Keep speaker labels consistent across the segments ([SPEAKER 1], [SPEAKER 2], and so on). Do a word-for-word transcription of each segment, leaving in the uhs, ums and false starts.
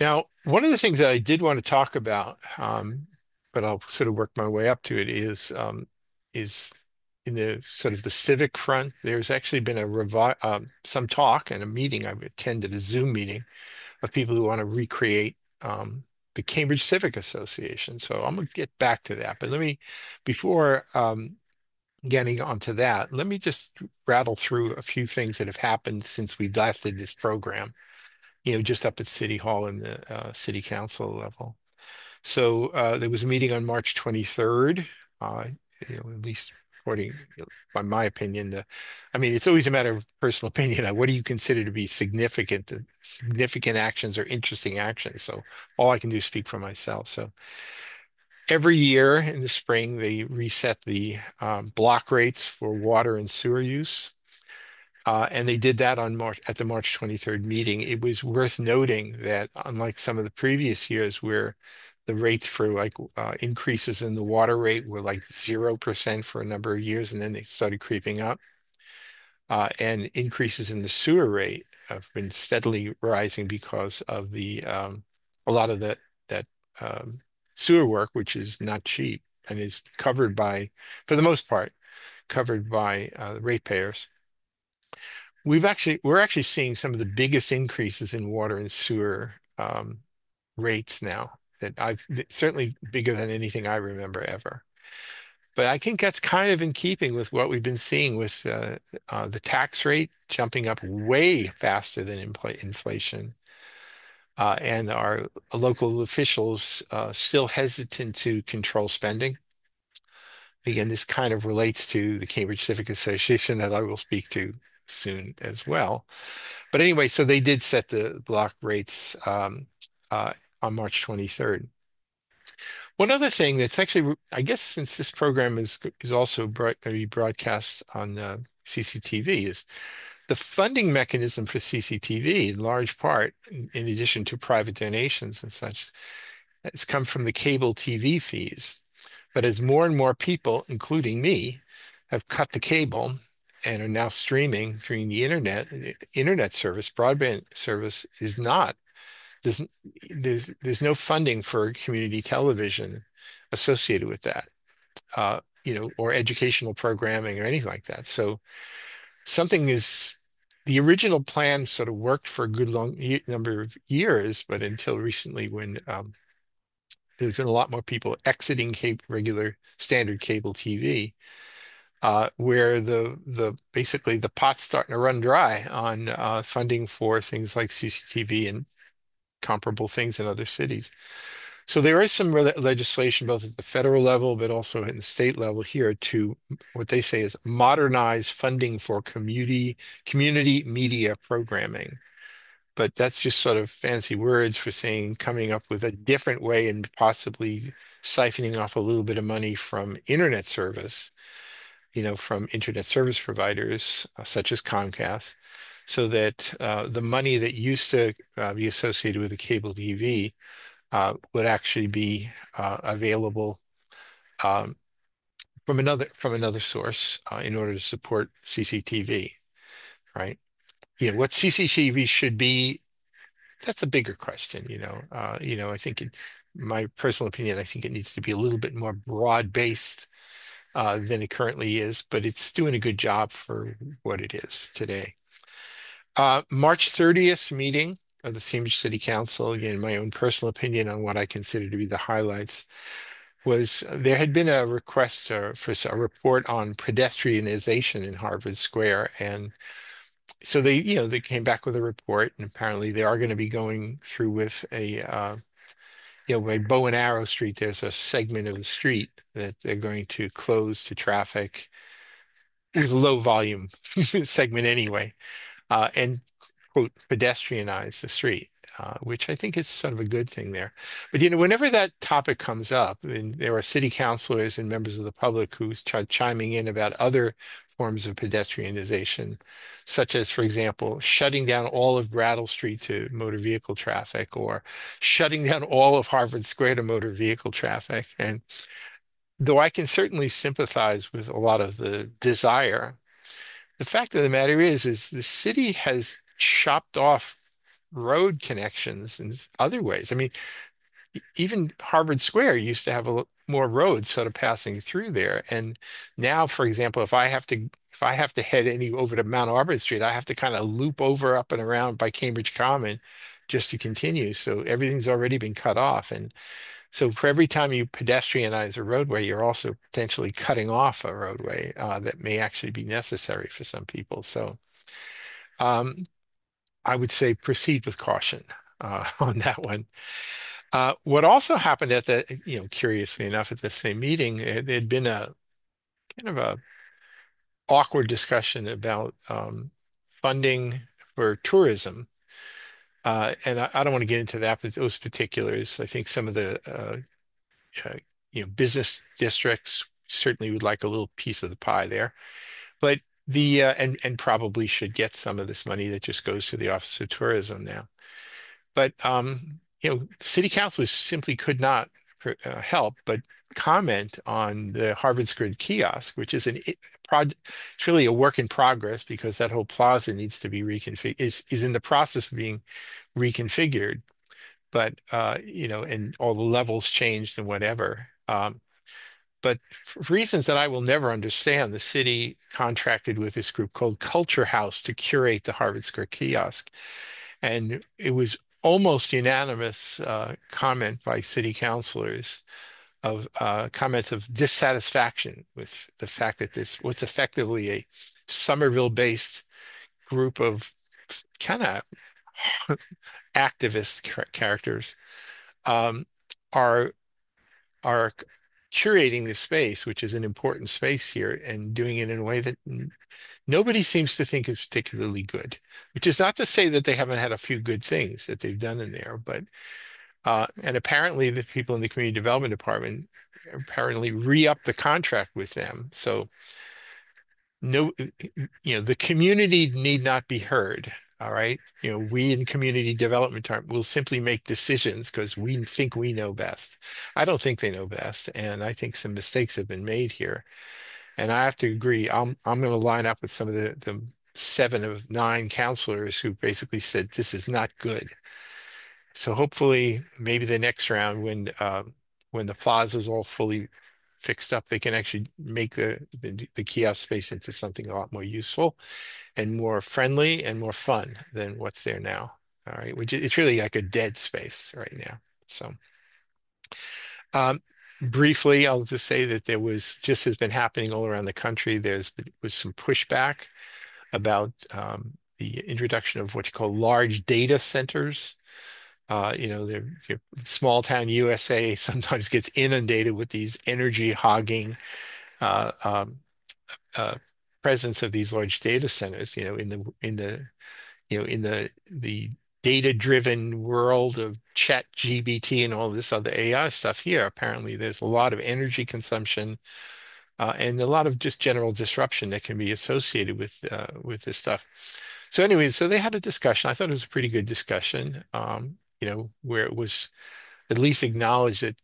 [SPEAKER 1] Now, one of the things that I did want to talk about, um, but I'll sort of work my way up to it, is um, is in the sort of the civic front. There's actually been a revi um, some talk and a meeting. I've attended a Zoom meeting of people who want to recreate um, the Cambridge Civic Association. So I'm going to get back to that. But let me, before um, getting onto that, let me just rattle through a few things that have happened since we last did this program, you know, just up at City Hall and the uh, City Council level. So uh, there was a meeting on March twenty-third, uh, you know, at least according, by my opinion, the, I mean, it's always a matter of personal opinion. Uh, What do you consider to be significant, significant actions or interesting actions? So all I can do is speak for myself. So every year in the spring, they reset the um, block rates for water and sewer use. Uh, and they did that on March at the March twenty-third meeting. It was worth noting that unlike some of the previous years where the rates for like uh, increases in the water rate were like zero percent for a number of years and then they started creeping up, uh, and increases in the sewer rate have been steadily rising because of the um, a lot of the that um, sewer work, which is not cheap and is covered by, for the most part, covered by uh, ratepayers. We've actually we're actually seeing some of the biggest increases in water and sewer um, rates now that I've certainly bigger than anything I remember ever. But I think that's kind of in keeping with what we've been seeing with uh, uh, the tax rate jumping up way faster than infl inflation, uh, and our local officials uh, still hesitant to control spending. Again, this kind of relates to the Cambridge Civic Association that I will speak to soon as well. But anyway, so they did set the block rates um, uh, on March twenty-third. One other thing that's actually, I guess, since this program is is also broad, going to be broadcast on uh, C C T V, is the funding mechanism for C C T V, in large part, in, in addition to private donations and such, has come from the cable T V fees. But as more and more people, including me, have cut the cable and are now streaming through the internet, the internet service, broadband service is not. There's, there's, there's no funding for community television associated with that, uh, you know, or educational programming or anything like that. So something is, the original plan sort of worked for a good long ye- number of years, but until recently when um, there's been a lot more people exiting cable, regular standard cable T V, uh, where the the basically the pot's starting to run dry on uh, funding for things like C C T V and comparable things in other cities. So there is some re legislation both at the federal level, but also in the state level here to what they say is modernize funding for community community media programming. But that's just sort of fancy words for saying coming up with a different way and possibly siphoning off a little bit of money from internet service, you know, from internet service providers uh, such as Comcast, so that uh, the money that used to uh, be associated with the cable T V uh, would actually be uh, available um, from another from another source uh, in order to support C C T V, right? You know, what C C T V should be, that's a bigger question, you know. Uh, you know, I think it, my personal opinion, I think it needs to be a little bit more broad-based uh, than it currently is, but it's doing a good job for what it is today. Uh, March thirtieth meeting of the Cambridge City Council, again, my own personal opinion on what I consider to be the highlights, was there had been a request uh, for a report on pedestrianization in Harvard Square. And so they, you know, they came back with a report, and apparently they are going to be going through with a, uh, you know, by Bow and Arrow Street, there's a segment of the street that they're going to close to traffic. It was a low volume segment anyway, uh, and quote, pedestrianize the street, uh, which I think is sort of a good thing there. But, you know, whenever that topic comes up, and there are city councilors and members of the public who start chiming in about other forms of pedestrianization, such as, for example, shutting down all of Brattle Street to motor vehicle traffic, or shutting down all of Harvard Square to motor vehicle traffic. And though I can certainly sympathize with a lot of the desire, the fact of the matter is, is the city has chopped off road connections in other ways. I mean, e- even Harvard Square used to have a, l- more roads sort of passing through there. And now, for example, if I have to if I have to head any over to Mount Auburn Street, I have to kind of loop over up and around by Cambridge Common just to continue. So everything's already been cut off. And so for every time you pedestrianize a roadway, you're also potentially cutting off a roadway uh, that may actually be necessary for some people. So um, I would say proceed with caution uh, on that one. Uh, what also happened at the, you know, curiously enough, at the same meeting, there had been a kind of a awkward discussion about um, funding for tourism. Uh, and I, I don't want to get into that, but those particulars, I think some of the uh, uh, you know business districts certainly would like a little piece of the pie there, but the uh, and and probably should get some of this money that just goes to the Office of Tourism now. But um, you know, City Council simply could not uh, help but comment on the Harvard Square kiosk, which is an it, prod, it's really a work in progress because that whole plaza needs to be reconfigured, is is in the process of being reconfigured. But uh, you know, and all the levels changed and whatever. Um, but for reasons that I will never understand, the city contracted with this group called Culture House to curate the Harvard Square kiosk. And it was almost unanimous uh, comment by city councilors of uh, comments of dissatisfaction with the fact that this was effectively a Somerville-based group of kind of activist char- characters um, are are curating the space, which is an important space here, and doing it in a way that n- nobody seems to think is particularly good. Which is not to say that they haven't had a few good things that they've done in there, but uh, and apparently the people in the community development department apparently re-upped the contract with them. So no, you know, the community need not be heard. All right. You know, we in community development time will simply make decisions because we think we know best. I don't think they know best, and I think some mistakes have been made here. And I have to agree. I'm I'm going to line up with some of the the seven of nine counselors who basically said this is not good. So hopefully, maybe the next round, when uh, when the plaza is all fully fixed up, they can actually make the, the the kiosk space into something a lot more useful and more friendly and more fun than what's there now. All right, which is, it's really like a dead space right now. So, um, briefly, I'll just say that there was just has been happening all around the country. There's been, was some pushback about um, the introduction of what you call large data centers. Uh, you know, they're, they're- small town U S A sometimes gets inundated with these energy hogging uh, um, uh, presence of these large data centers. You know, in the in the you know in the the data-driven world of Chat G P T and all this other A I stuff here, apparently there's a lot of energy consumption uh, and a lot of just general disruption that can be associated with uh, with this stuff. So anyway, so they had a discussion. I thought it was a pretty good discussion. Um, you know, where it was at least acknowledge that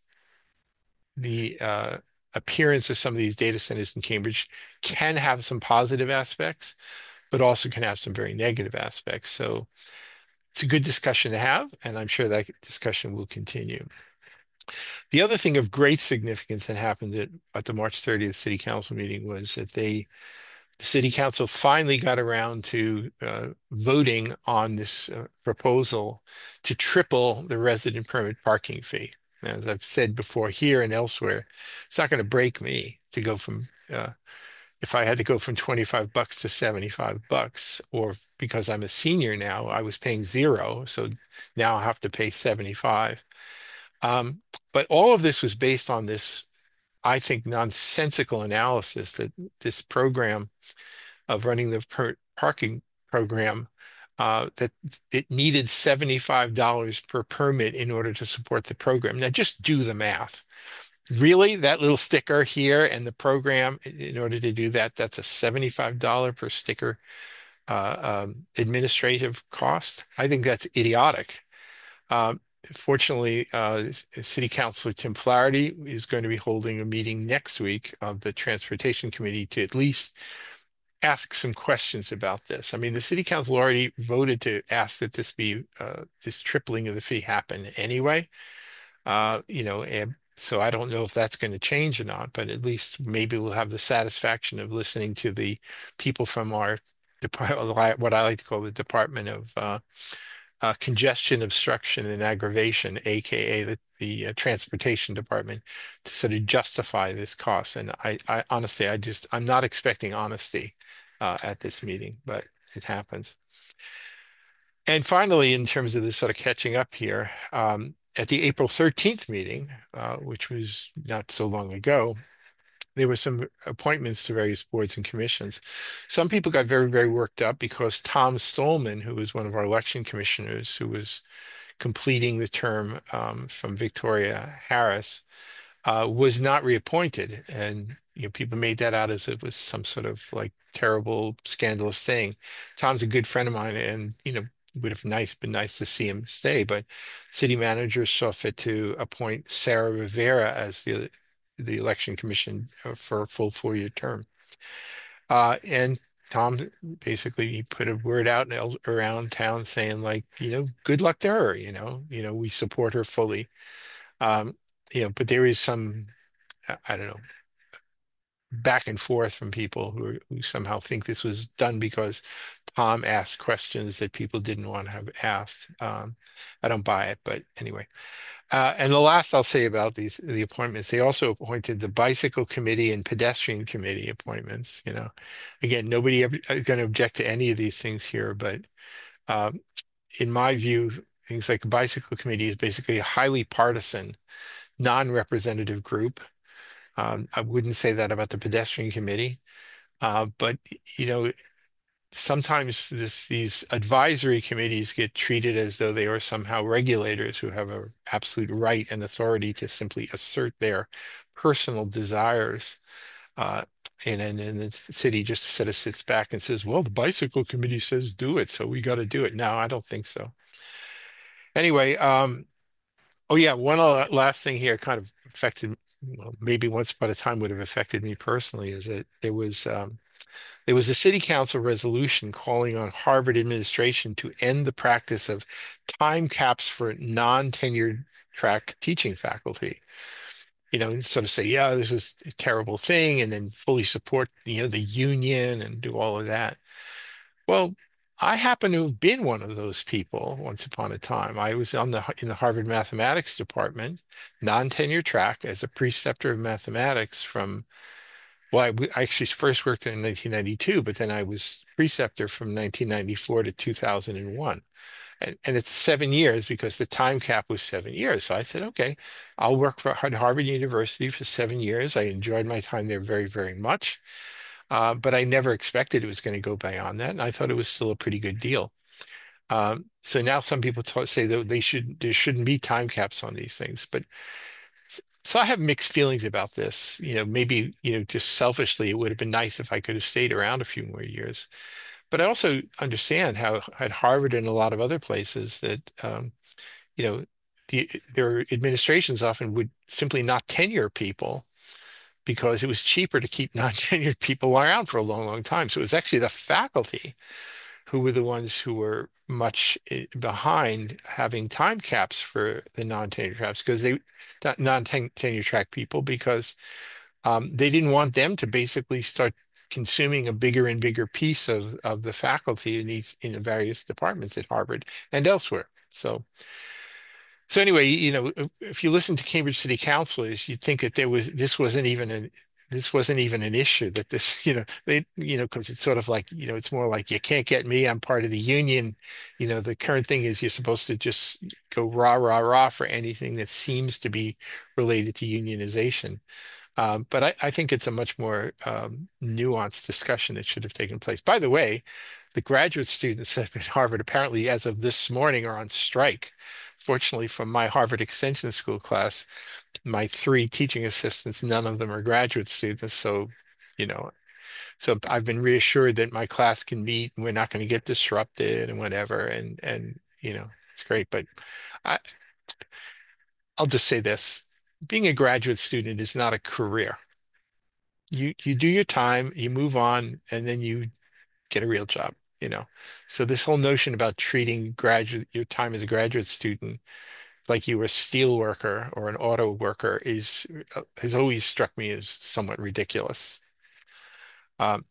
[SPEAKER 1] the uh, appearance of some of these data centers in Cambridge can have some positive aspects, but also can have some very negative aspects. So it's a good discussion to have, and I'm sure that discussion will continue. The other thing of great significance that happened at, at the March thirtieth City Council meeting was that they, the City Council finally got around to uh, voting on this uh, proposal to triple the resident permit parking fee. As I've said before here and elsewhere, it's not going to break me to go from uh, if I had to go from twenty-five bucks to seventy-five bucks, or because I'm a senior now, I was paying zero, so now I have to pay seventy-five. Um, but all of this was based on this, I think, nonsensical analysis that this program of running the per parking program uh, that it needed seventy-five dollars per permit in order to support the program. Now, just do the math. Really, that little sticker here and the program, in order to do that, that's a seventy-five dollars per sticker uh, um, administrative cost. I think that's idiotic. Um, Fortunately, uh, City Councilor Tim Flaherty is going to be holding a meeting next week of the Transportation Committee to at least ask some questions about this. I mean, the city council already voted to ask that this be uh, this tripling of the fee happen anyway. Uh, you know, and so I don't know if that's going to change or not, but at least maybe we'll have the satisfaction of listening to the people from our department, what I like to call the Department of uh, uh, Congestion, Obstruction, and Aggravation, aka the, the uh, Transportation Department, to sort of justify this cost. And I, I honestly, I just, I'm not expecting honesty uh, at this meeting, but it happens. And finally, in terms of this sort of catching up here, um, at the April thirteenth meeting, uh, which was not so long ago, there were some appointments to various boards and commissions. Some people got very, very worked up because Tom Stolman, who was one of our election commissioners, who was completing the term um, from Victoria Harris, uh, was not reappointed. And you know, people made that out as it was some sort of like terrible, scandalous thing. Tom's a good friend of mine, and you know, it would have nice been nice to see him stay, but city manager saw fit to appoint Sarah Rivera as the the election commission uh, for a full four-year term. Uh, and Tom basically he put a word out el- around town saying like, you know, good luck to her, you know, you know, we support her fully. Um, you know, but there is some, I I don't know, back and forth from people who, are, who somehow think this was done because Tom asked questions that people didn't want to have asked. Um, I don't buy it, but anyway. Uh, and the last I'll say about these the appointments, they also appointed the bicycle committee and pedestrian committee appointments. You know, again, nobody ever is going to object to any of these things here, but um, in my view, things like the bicycle committee is basically a highly partisan, non-representative group. Um, I wouldn't say that about the pedestrian committee, uh, but you know, sometimes this these advisory committees get treated as though they are somehow regulators who have an absolute right and authority to simply assert their personal desires. Uh, and then and the city just sort of sits back and says, well, the bicycle committee says do it, so we got to do it. No, I don't think so. Anyway, um, oh yeah, one la- last thing here kind of affected, well, maybe once upon a time would have affected me personally, is that there was um, there was a city council resolution calling on Harvard administration to end the practice of time caps for non-tenured track teaching faculty. You know, sort of say, yeah, this is a terrible thing, and then fully support, you know, the union and do all of that. Well, I happen to have been one of those people once upon a time. I was on the in the Harvard mathematics department, non-tenure track as a preceptor of mathematics from, well, I, w- I actually first worked there in nineteen ninety-two, but then I was preceptor from nineteen ninety-four to two thousand one. And, and it's seven years because the time cap was seven years. So I said, okay, I'll work for at Harvard University for seven years. I enjoyed my time there very, very much. Uh, but I never expected it was going to go beyond that. And I thought it was still a pretty good deal. Um, so now some people ta say that they should there shouldn't be time caps on these things. But so I have mixed feelings about this. You know, maybe, you know, just selfishly, it would have been nice if I could have stayed around a few more years. But I also understand how at Harvard and a lot of other places that, um, you know, the, their administrations often would simply not tenure people because it was cheaper to keep non-tenured people around for a long, long time. So it was actually the faculty who were the ones who were much eh, behind having time caps for the non-tenure tracks because they non-tenure track people because um, they didn't want them to basically start consuming a bigger and bigger piece of of the faculty in these in the various departments at Harvard and elsewhere. So so anyway, you know, if, if you listen to Cambridge City councilors, you'd think that there was this wasn't even an this wasn't even an issue that this, you know, they, you know, because it's sort of like, you know, it's more like you can't get me. I'm part of the union. You know, the current thing is you're supposed to just go rah, rah, rah for anything that seems to be related to unionization. Um, but I, I think it's a much more um, nuanced discussion that should have taken place. By the way, the graduate students at Harvard apparently, as of this morning, are on strike. Fortunately, from my Harvard Extension School class, my three teaching assistants, none of them are graduate students. So, you know, so I've been reassured that my class can meet and we're not going to get disrupted and whatever. And and you know, it's great. But I, I'll just say this: being a graduate student is not a career. you you do your time, you move on, and then you get a real job, you know. So this whole notion about treating graduate your time as a graduate student like you were a steel worker or an auto worker is uh, has always struck me as somewhat ridiculous. Um,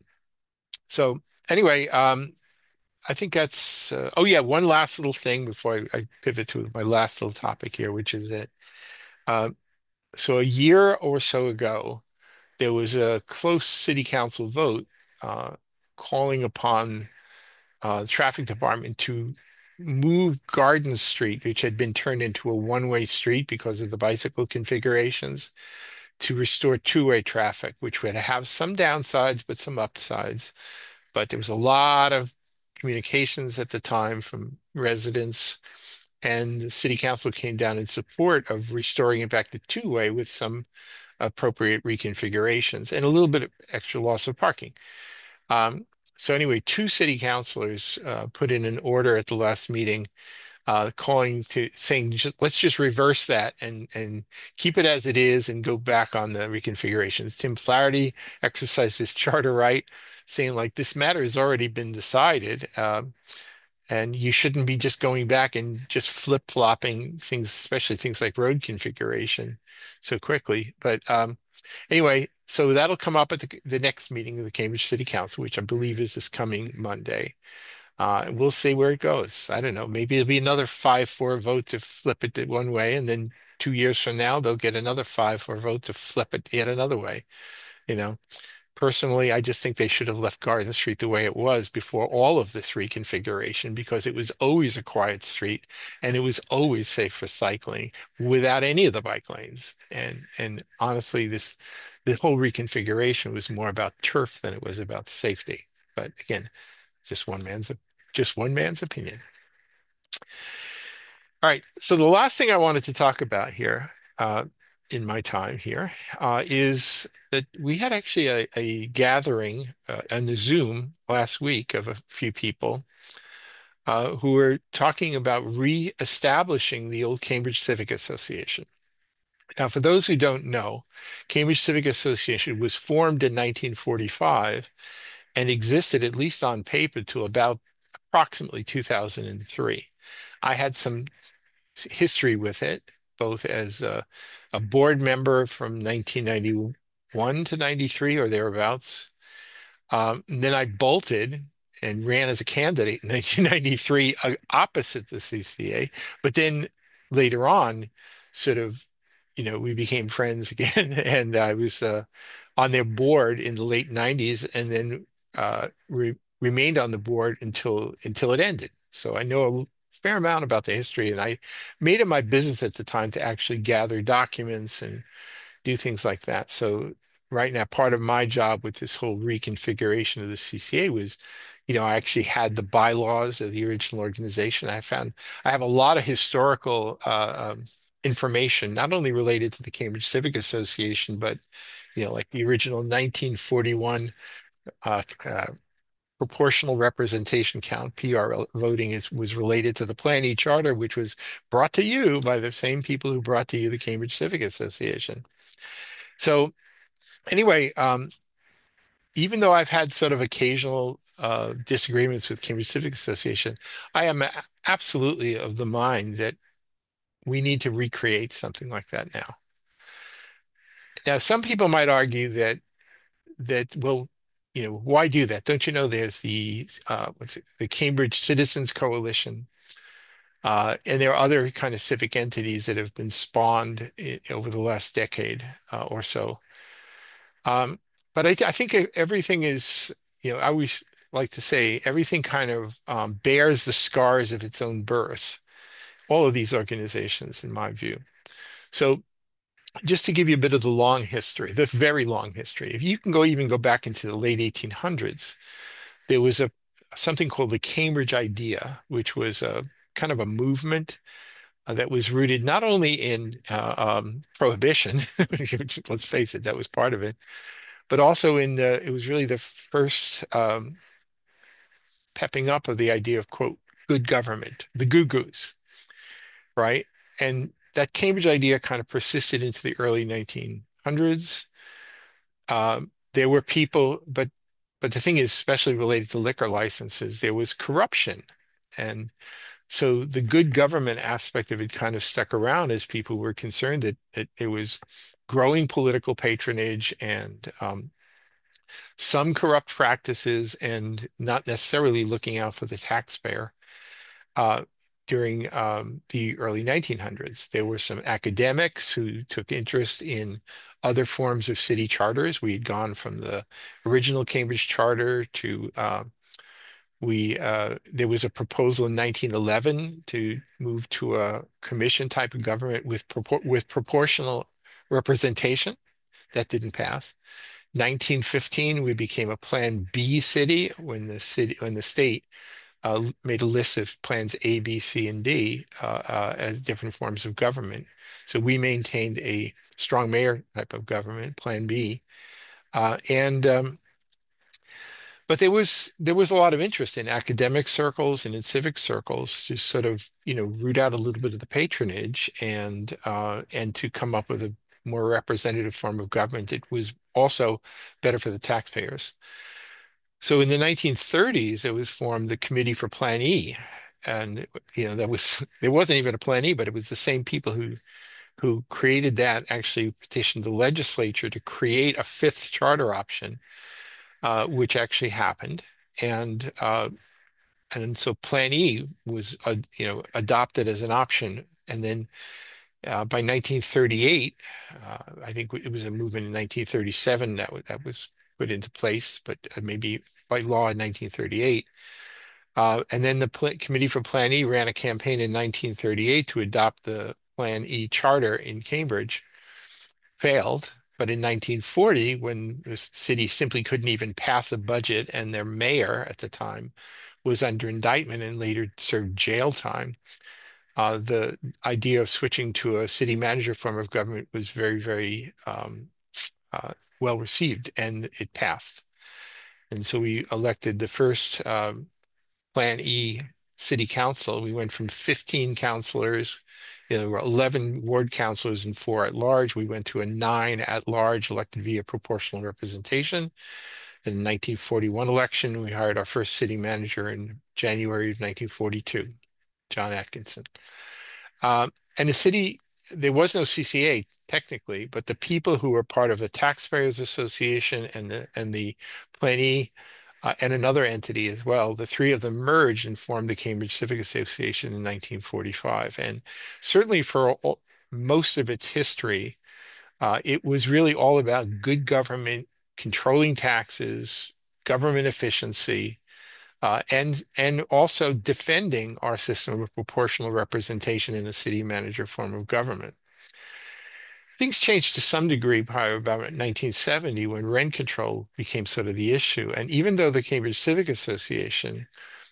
[SPEAKER 1] so anyway, um, I think that's uh, oh yeah, one last little thing before I, I pivot to my last little topic here, which is that uh, so a year or so ago, there was a close city council vote uh, calling upon uh, the traffic department to move Garden Street, which had been turned into a one-way street because of the bicycle configurations, to restore two-way traffic, which would have some downsides but some upsides. But there was a lot of communications at the time from residents, and the city council came down in support of restoring it back to two-way with some appropriate reconfigurations and a little bit of extra loss of parking. Um, so anyway, two city councilors uh, put in an order at the last meeting uh, calling to saying just, let's just reverse that and and keep it as it is and go back on the reconfigurations. Tim Flaherty exercised his charter right, saying like this matter has already been decided, uh, and you shouldn't be just going back and just flip-flopping things, especially things like road configuration, so quickly. But um, anyway, so that'll come up at the, the next meeting of the Cambridge City Council, which I believe is this coming Monday. Uh, and we'll see where it goes. I don't know. Maybe it'll be another five four vote to flip it one way, and then two years from now they'll get another five four vote to flip it yet another way. You know, personally, I just think they should have left Garden Street the way it was before all of this reconfiguration because it was always a quiet street and it was always safe for cycling without any of the bike lanes. And and honestly, this the whole reconfiguration was more about turf than it was about safety. But again, just one man's just one man's opinion. All right. So the last thing I wanted to talk about here, uh, in my time here, uh, is that we had actually a, a gathering uh, on the Zoom last week of a few people uh, who were talking about re-establishing the old Cambridge Civic Association. Now, for those who don't know, Cambridge Civic Association was formed in nineteen forty-five and existed, at least on paper, to about approximately two thousand three. I had some history with it, both as a, a board member from nineteen ninety-one to ninety-three or thereabouts. Um, and then I bolted and ran as a candidate in nineteen ninety-three uh, opposite the C C A. But then later on, sort of, you know, we became friends again, and I was uh, on their board in the late nineties, and then uh, re remained on the board until until it ended. So I know a fair amount about the history, and I made it my business at the time to actually gather documents and do things like that. So right now, part of my job with this whole reconfiguration of the C C A was, you know, I actually had the bylaws of the original organization. I found I have a lot of historical uh, um, information, not only related to the Cambridge Civic Association, but you know, like the original nineteen forty-one uh, uh, proportional representation count, P R voting is was related to the Planning Charter, which was brought to you by the same people who brought to you the Cambridge Civic Association. So anyway, um, even though I've had sort of occasional uh, disagreements with Cambridge Civic Association, I am a- absolutely of the mind that we need to recreate something like that now. Now, some people might argue that that well, you know, why do that? Don't you know there's the uh, what's it, the Cambridge Citizens Coalition, uh, and there are other kind of civic entities that have been spawned i- over the last decade uh, or so. Um, but I, I think everything is, you know, I always like to say everything kind of um, bears the scars of its own birth. All of these organizations, in my view. So just to give you a bit of the long history, the very long history, if you can go even go back into the late eighteen hundreds, there was a something called the Cambridge Idea, which was a kind of a movement uh, that was rooted not only in uh, um, prohibition, which, let's face it, that was part of it, but also in the, it was really the first um, pepping up of the idea of, quote, good government, the Goo-Goos, right? And that Cambridge idea kind of persisted into the early nineteen hundreds. Um, there were people, but but the thing is, especially related to liquor licenses, there was corruption. And so the good government aspect of it kind of stuck around as people were concerned that, that it was growing political patronage and um, some corrupt practices and not necessarily looking out for the taxpayer. Uh, during um, the early nineteen hundreds, there were some academics who took interest in other forms of city charters. We had gone from the original Cambridge Charter to uh, we uh, there was a proposal in nineteen eleven to move to a commission type of government with propor with proportional representation. That didn't pass. nineteen fifteen, we became a Plan B city when the city when the state uh, made a list of plans A, B, C, and D uh, uh, as different forms of government. So we maintained a strong mayor type of government, Plan B, uh, and um, but there was there was a lot of interest in academic circles and in civic circles to sort of you know root out a little bit of the patronage and uh, and to come up with a more representative form of government that was also better for the taxpayers. So in the nineteen thirties, it was formed the Committee for Plan E. And you know, that was there wasn't even a Plan E, but it was the same people who who created that actually petitioned the legislature to create a fifth charter option, uh, which actually happened. And uh, and so Plan E was uh, you know adopted as an option. And then uh, by nineteen thirty-eight, uh, I think it was a movement in nineteen thirty-seven that w that was put into place, but uh, maybe by law in nineteen thirty-eight. Uh, and then the Pl Committee for Plan E ran a campaign in nineteen thirty-eight to adopt the Plan E charter in Cambridge, failed. But in nineteen forty, when the city simply couldn't even pass a budget and their mayor at the time was under indictment and later served jail time, uh, the idea of switching to a city manager form of government was very, very um, uh, well received, and it passed. And so we elected the first um, Plan E city council. We went from fifteen councilors, you know, there were eleven ward councilors and four at large. We went to a nine at large elected via proportional representation. In the nineteen forty-one election, we hired our first city manager in January of nineteen forty-two, John Atkinson. Um, and the city, there was no C C A technically, but the people who were part of the Taxpayers Association and the and the Plan E uh, and another entity as well, the three of them merged and formed the Cambridge Civic Association in nineteen forty-five. And certainly for all, most of its history, uh, it was really all about good government, controlling taxes, government efficiency, uh, and and also defending our system of proportional representation in a city manager form of government. Things changed to some degree probably about nineteen seventy when rent control became sort of the issue. And even though the Cambridge Civic Association,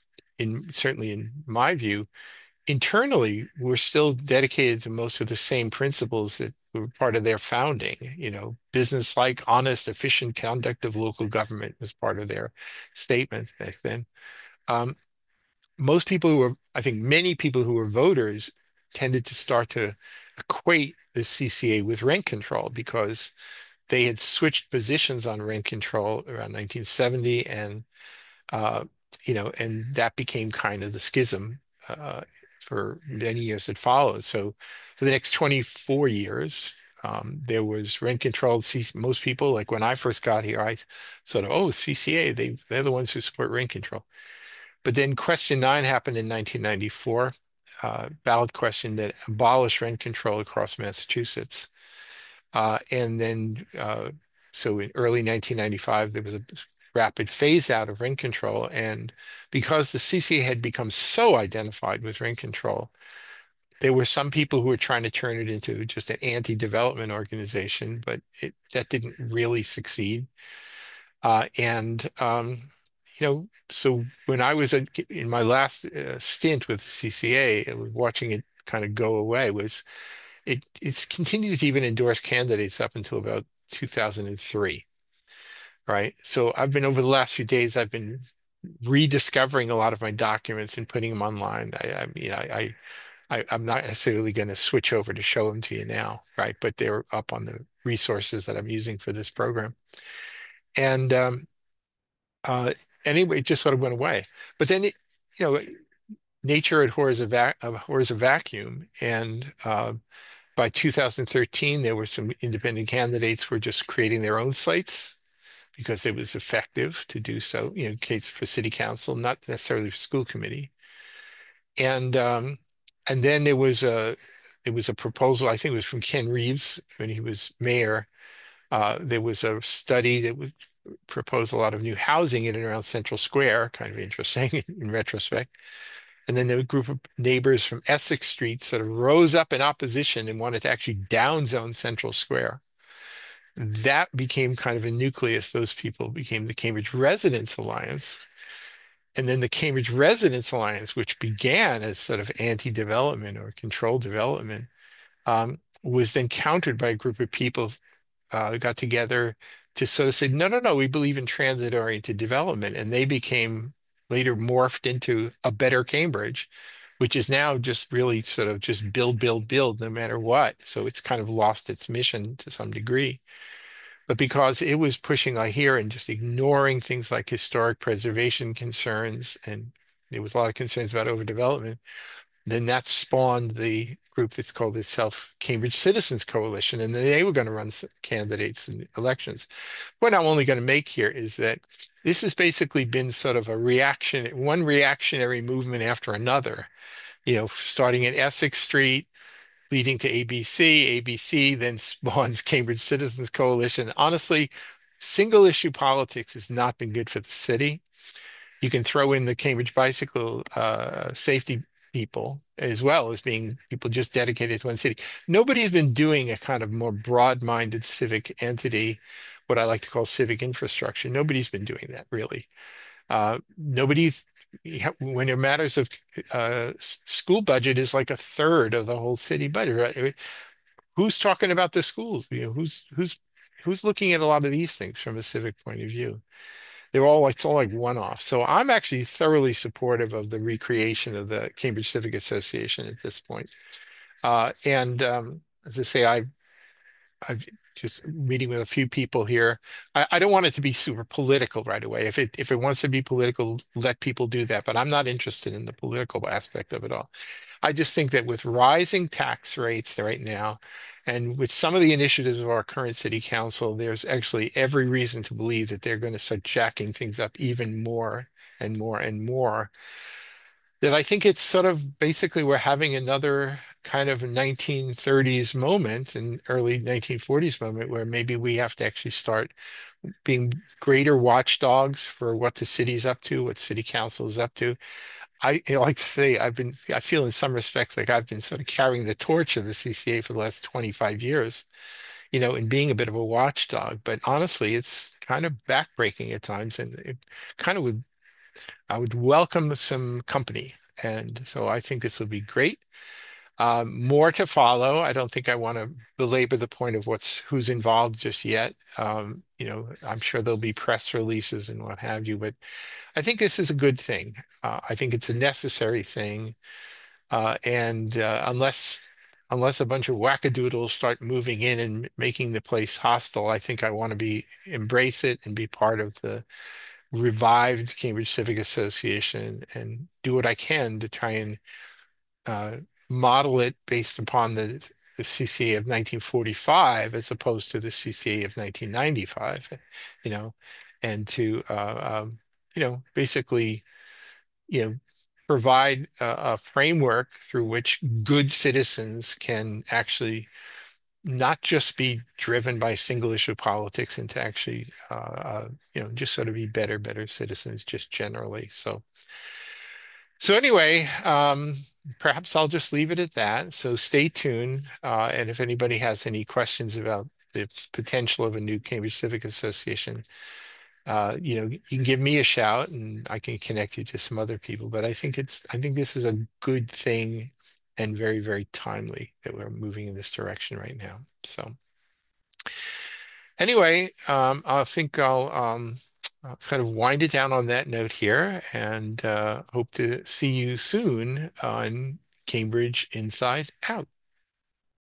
[SPEAKER 1] in certainly in my view, internally we're still dedicated to most of the same principles that were part of their founding. You know, business-like, honest, efficient conduct of local government was part of their statement back then. Um, most people who were, I think many people who were voters tended to start to equate the C C A with rent control because they had switched positions on rent control around nineteen seventy and uh, you know, and that became kind of the schism uh, for many years that followed. So for the next twenty-four years, um, there was rent control. Most people, like when I first got here, I sort of, oh, C C A, they, they're the ones who support rent control. But then question nine happened in nineteen ninety-four, uh, ballot question that abolished rent control across Massachusetts. Uh, and then, uh, so in early nineteen ninety-five, there was a rapid phase out of rent control. And because the C C A had become so identified with rent control, there were some people who were trying to turn it into just an anti-development organization, but it, that didn't really succeed. Uh, and um, you know, so when I was a, in my last uh, stint with the C C A, watching it kind of go away was it. It's continued to even endorse candidates up until about two thousand three, right? So I've been over the last few days, I've been rediscovering a lot of my documents and putting them online. I, I mean, I, I, I'm not necessarily going to switch over to show them to you now, right? But they're up on the resources that I'm using for this program. And um, uh, anyway, it just sort of went away. But then, it, you know, nature abhors a, vac abhors a vacuum. And uh, by two thousand thirteen, there were some independent candidates who were just creating their own sites because it was effective to do so, you know, in case for city council, not necessarily for school committee. And um, and then there was a there was a proposal, I think it was from Ken Reeves when he was mayor. Uh, there was a study that would propose a lot of new housing in and around Central Square, kind of interesting in retrospect. And then there was a group of neighbors from Essex Street sort of rose up in opposition and wanted to actually downzone Central Square. That became kind of a nucleus. Those people became the Cambridge Residents Alliance. And then the Cambridge Residents Alliance, which began as sort of anti-development or controlled development, um, was then countered by a group of people uh, got together to sort of say, no, no, no, we believe in transit-oriented development. And they became later morphed into a better Cambridge, which is now just really sort of just build, build, build, no matter what. So it's kind of lost its mission to some degree. But because it was pushing I hear and just ignoring things like historic preservation concerns, and there was a lot of concerns about overdevelopment, then that spawned the group that's called itself Cambridge Citizens Coalition, and they were going to run candidates in elections. What I'm only going to make here is that this has basically been sort of a reaction, one reactionary movement after another, you know, starting at Essex Street, leading to A B C. A B C then spawns Cambridge Citizens Coalition. Honestly, single issue politics has not been good for the city. You can throw in the Cambridge bicycle uh, safety people as well as being people just dedicated to one city. Nobody's been doing a kind of more broad-minded civic entity, what I like to call civic infrastructure. Nobody's been doing that really. Uh, nobody's when it matters of uh, school budget is like a third of the whole city budget. Right? Who's talking about the schools? You know, who's who's who's looking at a lot of these things from a civic point of view? They're all like it's all like one-off. So I'm actually thoroughly supportive of the recreation of the Cambridge Civic Association at this point. Uh, and um, as I say, I I've just meeting with a few people here. I, I don't want it to be super political right away. If it if it wants to be political, let people do that. But I'm not interested in the political aspect of it all. I just think that with rising tax rates right now, and with some of the initiatives of our current city council, there's actually every reason to believe that they're going to start jacking things up even more and more and more. That I think it's sort of basically we're having another kind of nineteen thirties moment and early nineteen forties moment where maybe we have to actually start being greater watchdogs for what the city's up to, what city council is up to. I, I like to say I've been, I feel in some respects like I've been sort of carrying the torch of the C C A for the last twenty-five years, you know, and being a bit of a watchdog. But honestly, it's kind of backbreaking at times, and it kind of would, I would welcome some company. And so I think this will be great. Um, more to follow. I don't think I want to belabor the point of what's who's involved just yet. Um, you know, I'm sure there'll be press releases and what have you, but I think this is a good thing. Uh, I think it's a necessary thing. Uh, and uh, unless unless a bunch of wackadoodles start moving in and making the place hostile, I think I want to be embrace it and be part of the revived Cambridge Civic Association and do what I can to try and uh, model it based upon the the C C A of nineteen forty-five as opposed to the C C A of nineteen ninety-five, you know, and to uh, um, you know basically you know, provide a, a framework through which good citizens can actually not just be driven by single issue politics and to actually, uh, uh, you know, just sort of be better, better citizens just generally. So, so anyway, um, perhaps I'll just leave it at that. So stay tuned. Uh, and if anybody has any questions about the potential of a new Cambridge Civic Association, uh, you know, you can give me a shout and I can connect you to some other people. But I think it's, I think this is a good thing and very, very timely that we're moving in this direction right now. So anyway, um, I think I'll, um, I'll kind of wind it down on that note here and uh, hope to see you soon on Cambridge Inside Out.